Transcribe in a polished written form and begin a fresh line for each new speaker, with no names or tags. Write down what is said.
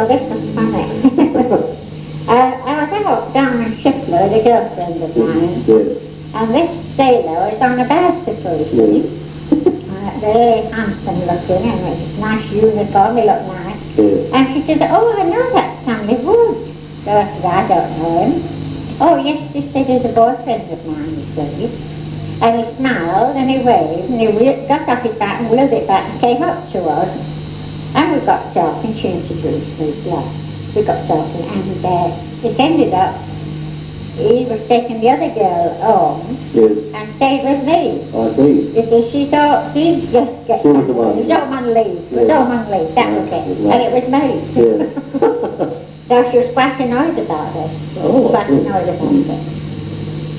Oh, this was funny. I was out down in Shipler, the girlfriend of mine,
Yes.
and this sailor was on a bicycle, you see. Very handsome looking, and a nice uniform, he looked nice.
Yes.
And she said, oh, I know that Stanley Wood. So I said, I don't know him. Oh, yes, she said, he's a boyfriend of mine, you see. And he smiled, and he waved, and he got off his back and wheeled it back and came up to us. And we got talking, she introduced me, yeah. We got talking, and it ended up, he was taking the other girl home,
Yes.
and stayed with me.
I see.
You see, she thought she'd just get
She was the one.
It was home on leave. It was
Yeah.
home on leave, that was it.
Yeah.
And it was me.
Yes.
So she was quite annoyed about this.
Oh, I
Quite
see.
annoyed about it.